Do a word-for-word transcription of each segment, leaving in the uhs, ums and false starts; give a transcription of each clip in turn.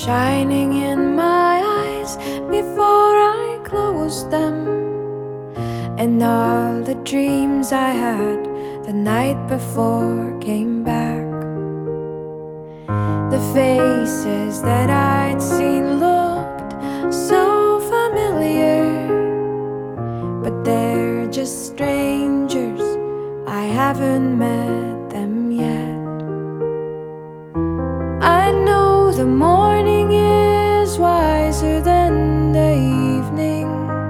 shining in my eyes before I closed them, and all the dreams I had the night before came back. The faces that I'd seen looked so familiar, but they're just strangers, I haven't met them yet. I know the morning is wiser than the evening.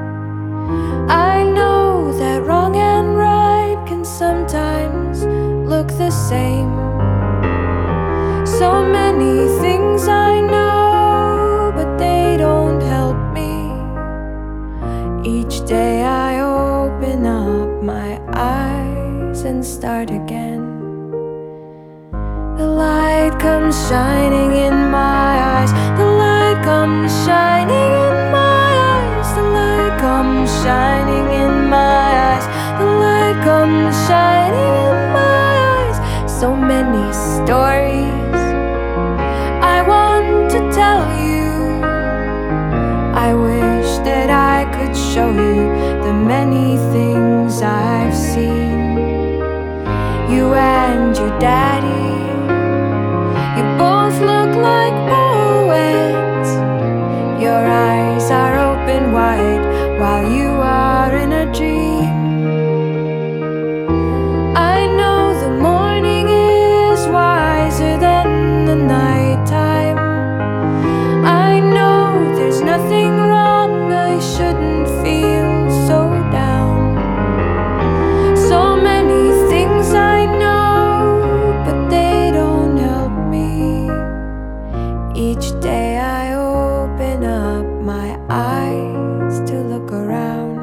I know that wrong and right can sometimes look the same. So many things I know, but they don't help me. Each day I open up my eyes and start again. The light comes shining in my eyes. The light comes shining in my eyes. The light comes shining in my eyes. The light comes shining in my eyes. So many stories I want to tell you. I wish that I could show you the many things I've seen. You and your daddy, you both look like poets. Your eyes are open wide while you are in a dream. I know the morning is wiser than the nighttime. I know there's nothing wrong, I shouldn't feel so down. So many things I know, but they don't help me. Each day I open up my eyes to look around.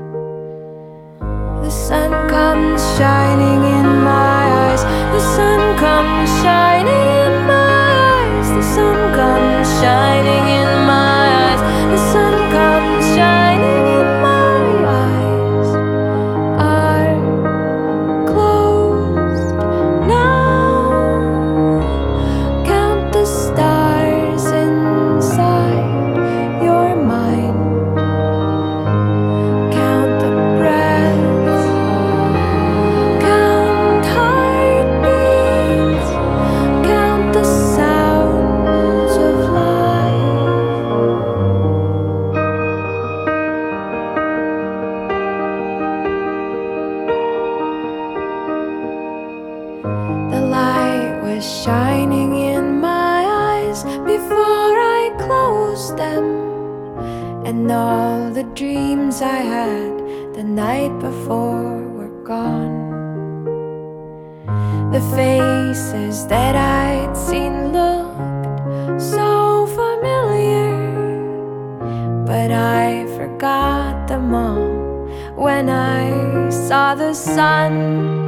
The sun comes shining in my eyes. The sun comes shining in my eyes. The sun comes shining in my eyes. The sun comes shining in my eyes. Are closed now. Count the stars inside your mind. Count the breaths. Count heartbeats. Count the sounds of life. The light was shining in my eyes before I closed them, and all the dreams I had the night before were gone. The faces that I'd seen looked so familiar, but I forgot them all when I saw the sun.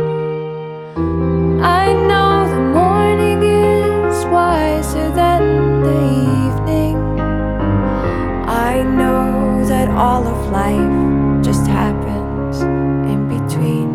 I know the morning is wiser than the evening. I know that all of life just happens in between.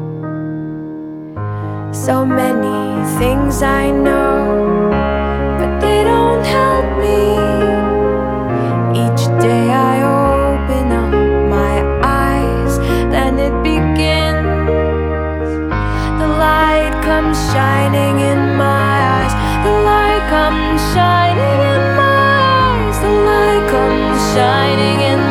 So many things I know, but they don't help me. Each day I open up my eyes, then it begins. The light comes shining in my eyes. The light comes shining in my eyes. The light comes shining in